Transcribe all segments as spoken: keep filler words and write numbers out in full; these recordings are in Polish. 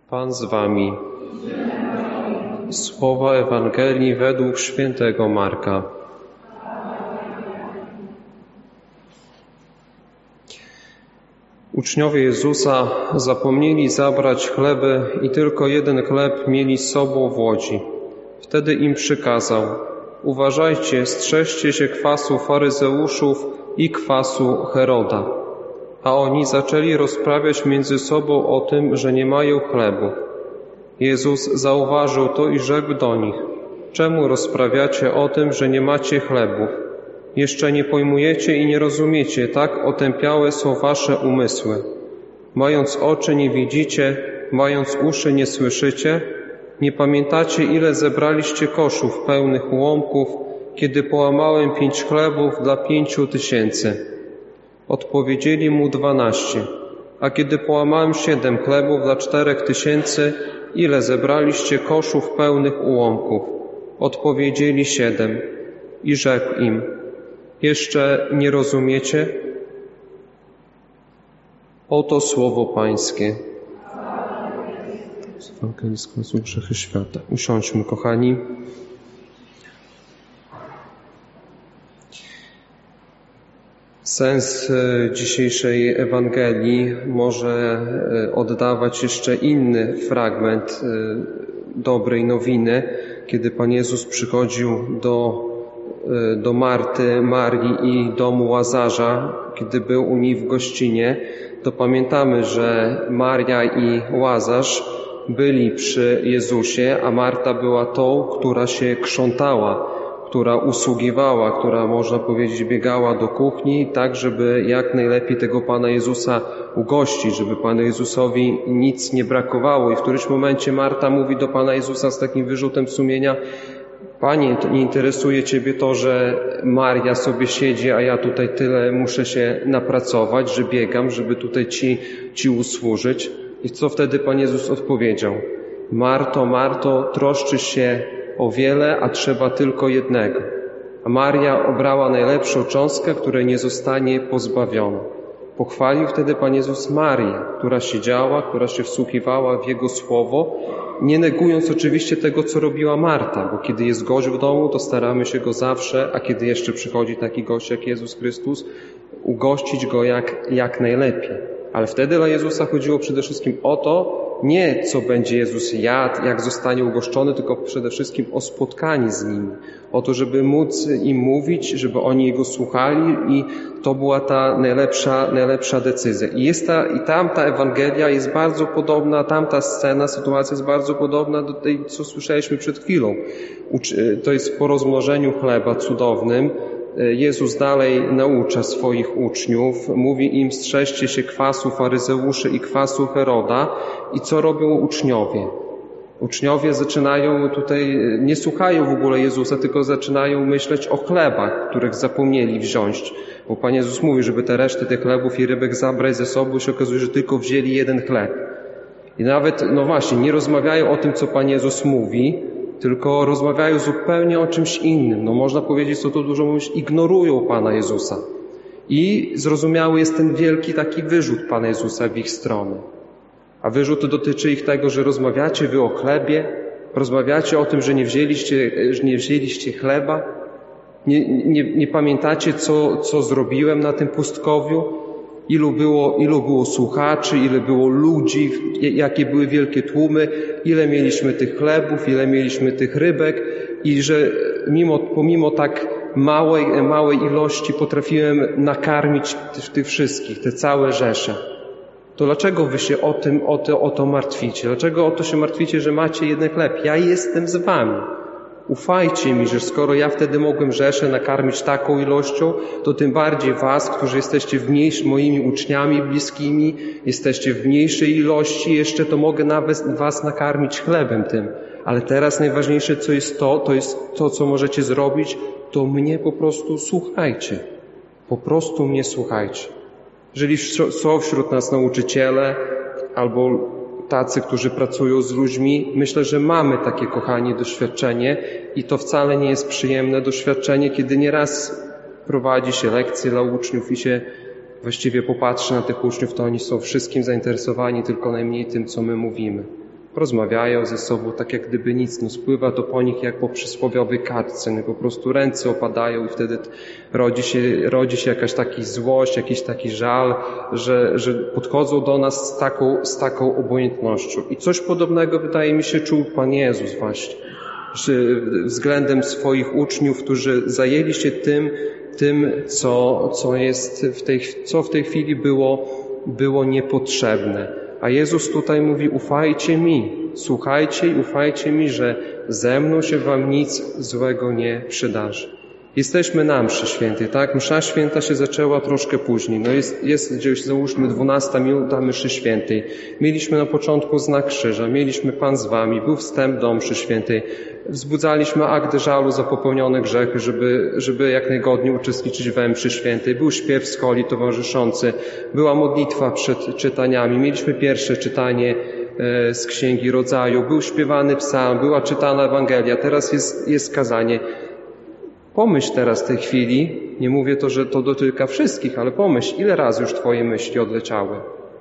Pan z wami. Słowa Ewangelii według świętego Marka. Uczniowie Jezusa zapomnieli zabrać chleby i tylko jeden chleb mieli z sobą w łodzi. Wtedy im przykazał: uważajcie, strzeżcie się kwasu faryzeuszów i kwasu Heroda. A oni zaczęli rozprawiać między sobą o tym, że nie mają chlebu. Jezus zauważył to i rzekł do nich: czemu rozprawiacie o tym, że nie macie chlebów? Jeszcze nie pojmujecie i nie rozumiecie, tak otępiałe są wasze umysły. Mając oczy nie widzicie, mając uszy nie słyszycie? Nie pamiętacie, ile zebraliście koszów pełnych ułomków, kiedy połamałem pięć chlebów dla pięciu tysięcy? Odpowiedzieli mu dwanaście. A kiedy połamałem siedem chlebów dla czterech tysięcy, ile zebraliście koszów pełnych ułomków? Odpowiedzieli siedem. I rzekł im: jeszcze nie rozumiecie? Oto słowo Pańskie. Z Ewangelii z grzechy świata. Usiądźmy, kochani. Sens dzisiejszej Ewangelii może oddawać jeszcze inny fragment dobrej nowiny, kiedy Pan Jezus przychodził do, do Marty, Marii i domu Łazarza, kiedy był u niej w gościnie. To pamiętamy, że Maria i Łazarz byli przy Jezusie, a Marta była tą, która się krzątała, która usługiwała, która, można powiedzieć, biegała do kuchni, tak żeby jak najlepiej tego Pana Jezusa ugościć, żeby Panu Jezusowi nic nie brakowało. I w którymś momencie Marta mówi do Pana Jezusa z takim wyrzutem sumienia: Panie, to nie interesuje Ciebie to, że Maria sobie siedzi, a ja tutaj tyle muszę się napracować, że biegam, żeby tutaj Ci, Ci usłużyć. I co wtedy Pan Jezus odpowiedział? Marto, Marto, troszczysz się o wiele, a trzeba tylko jednego. A Maria obrała najlepszą cząstkę, której nie zostanie pozbawiona. Pochwalił wtedy Pan Jezus Marię, która siedziała, która się wsłuchiwała w Jego słowo, nie negując oczywiście tego, co robiła Marta, bo kiedy jest gość w domu, to staramy się go zawsze, a kiedy jeszcze przychodzi taki gość jak Jezus Chrystus, ugościć go jak, jak najlepiej. Ale wtedy dla Jezusa chodziło przede wszystkim o to, nie co będzie Jezus jadł, jak zostanie ugoszczony, tylko przede wszystkim o spotkanie z Nim. O to, żeby móc im mówić, żeby oni Jego słuchali i to była ta najlepsza, najlepsza decyzja. I, jest ta, i tamta Ewangelia jest bardzo podobna, tamta scena, sytuacja jest bardzo podobna do tej, co słyszeliśmy przed chwilą. To jest po rozmnożeniu chleba cudownym. Jezus dalej naucza swoich uczniów, mówi im: strzeżcie się kwasu faryzeuszy i kwasu Heroda. I co robią uczniowie? Uczniowie zaczynają tutaj, nie słuchają w ogóle Jezusa, tylko zaczynają myśleć o chlebach, których zapomnieli wziąć. Bo Pan Jezus mówi, żeby te reszty tych chlebów i rybek zabrać ze sobą, i się okazuje, że tylko wzięli jeden chleb. I nawet, no właśnie, nie rozmawiają o tym, co Pan Jezus mówi, tylko rozmawiają zupełnie o czymś innym. No można powiedzieć, co tu dużo mówić, ignorują Pana Jezusa. I zrozumiały jest ten wielki taki wyrzut Pana Jezusa w ich stronę. A wyrzut dotyczy ich tego, że rozmawiacie wy o chlebie, rozmawiacie o tym, że nie wzięliście, że nie wzięliście chleba, nie, nie, nie pamiętacie, co, co zrobiłem na tym pustkowiu, ilu było, ilu było słuchaczy, ile było ludzi, jakie były wielkie tłumy, ile mieliśmy tych chlebów, ile mieliśmy tych rybek i że mimo, pomimo tak małej, małej ilości potrafiłem nakarmić tych wszystkich, te całe rzesze. To dlaczego wy się o tym, o to, o to martwicie? Dlaczego o to się martwicie, że macie jeden chleb? Ja jestem z wami. Ufajcie mi, że skoro ja wtedy mogłem rzeszę nakarmić taką ilością, to tym bardziej was, którzy jesteście w mniejszym, moimi uczniami bliskimi, jesteście w mniejszej ilości, jeszcze to mogę nawet was nakarmić chlebem tym. Ale teraz najważniejsze, co jest to, to jest to, co możecie zrobić, to mnie po prostu słuchajcie. Po prostu mnie słuchajcie. Jeżeli są wśród nas nauczyciele albo tacy, którzy pracują z ludźmi, myślę, że mamy takie, kochani, doświadczenie i to wcale nie jest przyjemne doświadczenie, kiedy nieraz prowadzi się lekcje dla uczniów i się właściwie popatrzy na tych uczniów, to oni są wszystkim zainteresowani, tylko najmniej tym, co my mówimy. rozmawiają ze sobą, tak jak gdyby nic, no spływa to po nich jak po przysłowiowej kartce, no po prostu ręce opadają i wtedy rodzi się, rodzi się jakaś taka złość, jakiś taki żal, że, że podchodzą do nas z taką, z taką obojętnością. I coś podobnego wydaje mi się czuł Pan Jezus właśnie, że względem swoich uczniów, którzy zajęli się tym, tym, co, co jest w tej, co w tej chwili było, było niepotrzebne. A Jezus tutaj mówi, ufajcie mi, słuchajcie i ufajcie mi, że ze mną się wam nic złego nie przydarzy. Jesteśmy na mszy świętej, tak? Msza święta się zaczęła troszkę później. No jest, jest gdzieś, załóżmy, dwunasta minuta mszy świętej. Mieliśmy na początku znak krzyża, mieliśmy Pan z wami, był wstęp do mszy świętej. Wzbudzaliśmy akt żalu za popełnione grzechy, żeby, żeby jak najgodniej uczestniczyć we mszy świętej. Był śpiew z choli towarzyszący, była modlitwa przed czytaniami. Mieliśmy pierwsze czytanie e, z Księgi Rodzaju, był śpiewany psalm, była czytana Ewangelia, teraz jest, jest kazanie. Pomyśl teraz w tej chwili, nie mówię to, że to dotyka wszystkich, ale pomyśl, ile razy już Twoje myśli odleciały.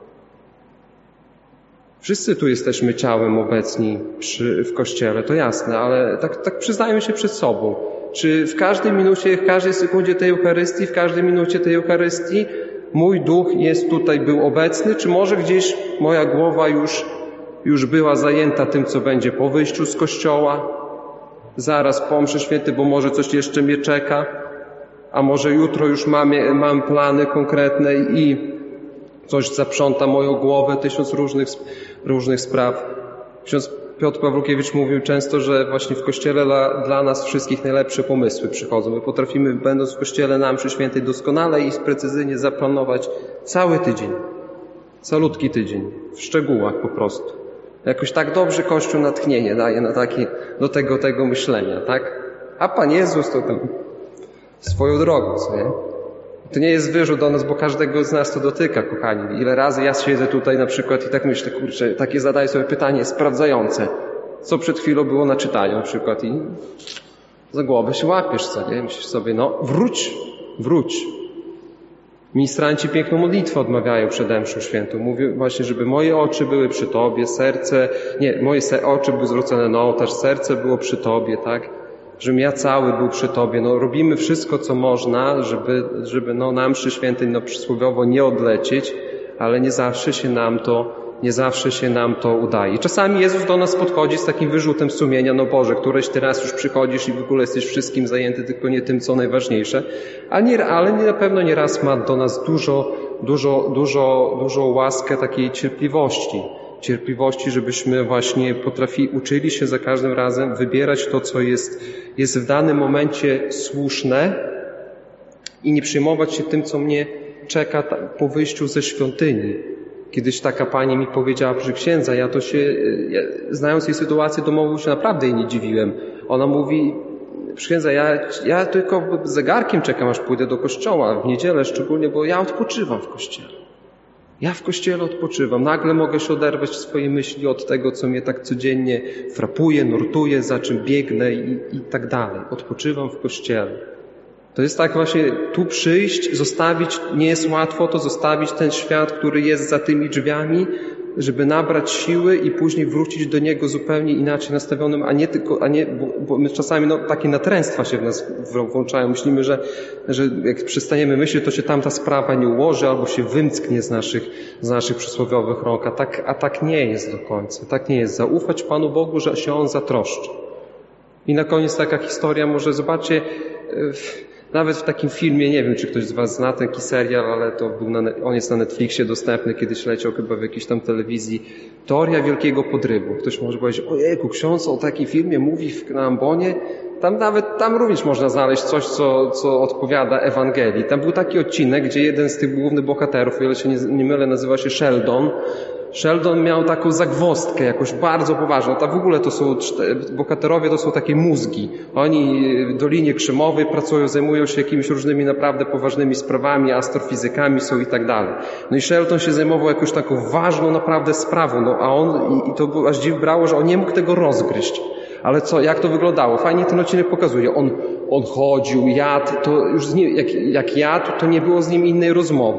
Wszyscy tu jesteśmy ciałem obecni przy, w Kościele, to jasne, ale tak, tak przyznajmy się przed sobą. Czy w każdej minucie, w każdej sekundzie tej Eucharystii, w każdej minucie tej Eucharystii mój duch jest tutaj, był obecny, czy może gdzieś moja głowa już, już była zajęta tym, co będzie po wyjściu z Kościoła? Zaraz po mszy świętej, bo może coś jeszcze mnie czeka, a może jutro już mam, mam plany konkretne i coś zaprząta moją głowę, tysiąc różnych, różnych spraw. Ksiądz Piotr Pawłukiewicz mówił często, że właśnie w Kościele dla, dla nas wszystkich najlepsze pomysły przychodzą. My potrafimy, będąc w Kościele na mszy świętej, doskonale i precyzyjnie zaplanować cały tydzień, calutki tydzień, w szczegółach po prostu. Jakoś tak dobrze Kościół natchnienie daje na takie, do tego, tego myślenia, tak? A Pan Jezus to tam swoją drogą, co nie? To nie jest wyrzut do nas, bo każdego z nas to dotyka, kochani. Ile razy ja siedzę tutaj na przykład i tak myślę, kurczę, takie zadaję sobie pytanie sprawdzające. Co przed chwilą było na czytaniu na przykład i za głowę się łapiesz, co nie? Myślisz sobie, no wróć, wróć. Ministranci piękną modlitwę odmawiają przed mszą świętą. Mówią właśnie, żeby moje oczy były przy Tobie, serce, nie, moje oczy były zwrócone na ołtarz, serce było przy Tobie, tak? Żebym ja cały był przy Tobie. No robimy wszystko, co można, żeby, żeby no na mszy świętej, no przysłowiowo nie odlecieć, ale nie zawsze się nam to, nie zawsze się nam to udaje. I czasami Jezus do nas podchodzi z takim wyrzutem sumienia, no Boże, któreś Ty raz już przychodzisz i w ogóle jesteś wszystkim zajęty, tylko nie tym, co najważniejsze. Ale, nie, ale nie, na pewno nie raz ma do nas dużo, dużo, dużo, dużo łaskę takiej cierpliwości. Cierpliwości, żebyśmy właśnie potrafili, uczyli się za każdym razem wybierać to, co jest, jest w danym momencie słuszne i nie przejmować się tym, co mnie czeka po wyjściu ze świątyni. Kiedyś taka pani mi powiedziała, proszę księdza, ja to się, ja, znając jej sytuację domową, się naprawdę jej nie dziwiłem. Ona mówi, proszę księdza, ja, ja tylko zegarkiem czekam, aż pójdę do kościoła, w niedzielę szczególnie, bo ja odpoczywam w kościele. Ja w kościele odpoczywam. Nagle mogę się oderwać w swojej myśli od tego, co mnie tak codziennie frapuje, nurtuje, za czym biegnę i, i tak dalej. Odpoczywam w kościele. To jest tak właśnie tu przyjść, zostawić, nie jest łatwo to zostawić ten świat, który jest za tymi drzwiami, żeby nabrać siły i później wrócić do niego zupełnie inaczej nastawionym, a nie tylko, a nie, bo, bo my czasami no, takie natręstwa się w nas włączają. Myślimy, że, że jak przestaniemy myśleć, to się tamta sprawa nie ułoży albo się wymcknie z naszych, z naszych przysłowiowych rąk, a tak, a tak nie jest do końca. Tak nie jest. Zaufać Panu Bogu, że się On zatroszczy. I na koniec taka historia, może zobaczcie, nawet w takim filmie, nie wiem, czy ktoś z Was zna taki serial, ale to był na, on jest na Netflixie dostępny, kiedyś leciał chyba w jakiejś tam telewizji. Teoria Wielkiego Podrywu. Ktoś może powiedzieć, ojejku, ksiądz o takim filmie mówi na ambonie. Tam nawet, tam również można znaleźć coś, co, co odpowiada Ewangelii. Tam był taki odcinek, gdzie jeden z tych głównych bohaterów, o ile się nie, nie mylę, nazywa się Sheldon. Sheldon miał taką zagwozdkę, jakoś bardzo poważną. Ta w ogóle to są, bohaterowie to są takie mózgi. Oni w Dolinie Krzemowej pracują, zajmują się jakimiś różnymi naprawdę poważnymi sprawami, astrofizykami są i tak dalej. No i Sheldon się zajmował jakąś taką ważną naprawdę sprawą, no a on, i, i to było, aż dziw brało, że on nie mógł tego rozgryźć. Ale co, jak to wyglądało? Fajnie ten odcinek pokazuje. On, on chodził, jadł, to już z nim, jak, jak jadł, to nie było z nim innej rozmowy.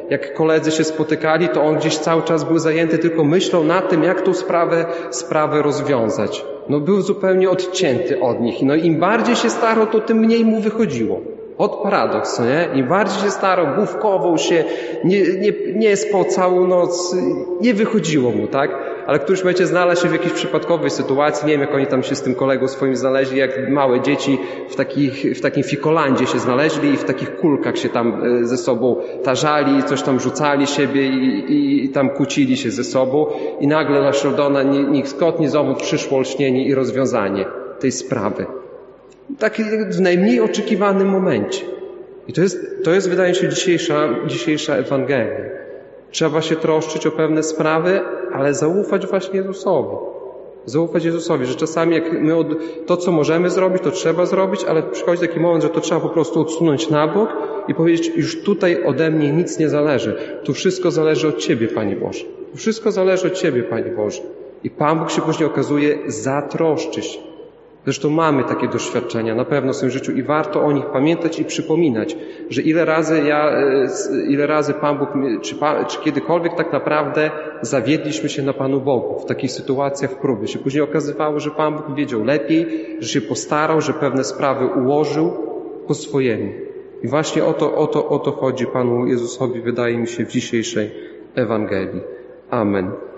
Jak koledzy się spotykali, to on gdzieś cały czas był zajęty tylko myślą nad tym, jak tą sprawę, sprawę rozwiązać. No był zupełnie odcięty od nich. No im bardziej się starał, to tym mniej mu wychodziło. Od paradoks, nie? Im bardziej się starał, główkował się, nie, nie, nie spał całą noc, nie wychodziło mu, tak? Ale któryś momencie znalazł się w jakiejś przypadkowej sytuacji, nie wiem jak oni tam się z tym kolegą swoim znaleźli, jak małe dzieci w, takich, w takim fikolandzie się znaleźli i w takich kulkach się tam ze sobą tarzali, coś tam rzucali siebie i, i, i tam kłócili się ze sobą i nagle na Sheldona nieistotnie znowu przyszło olśnienie i rozwiązanie tej sprawy. Tak w najmniej oczekiwanym momencie. I to jest, to jest wydaje mi się dzisiejsza, dzisiejsza Ewangelia. Trzeba się troszczyć o pewne sprawy, ale zaufać właśnie Jezusowi. Zaufać Jezusowi, że czasami jak my od, to, co możemy zrobić, to trzeba zrobić, ale przychodzi taki moment, że to trzeba po prostu odsunąć na bok i powiedzieć, już tutaj ode mnie nic nie zależy. Tu wszystko zależy od Ciebie, Panie Boże. Tu wszystko zależy od Ciebie, Panie Boże. I Pan Bóg się później okazuje zatroszczy się. Zresztą mamy takie doświadczenia na pewno w swoim życiu i warto o nich pamiętać i przypominać, że ile razy ja, ile razy Pan Bóg, czy, czy kiedykolwiek tak naprawdę zawiedliśmy się na Panu Bogu w takich sytuacjach w próbie. Się później okazywało, że Pan Bóg wiedział lepiej, że się postarał, że pewne sprawy ułożył po swojemu. I właśnie o to, o to, o to chodzi Panu Jezusowi, wydaje mi się, w dzisiejszej Ewangelii. Amen.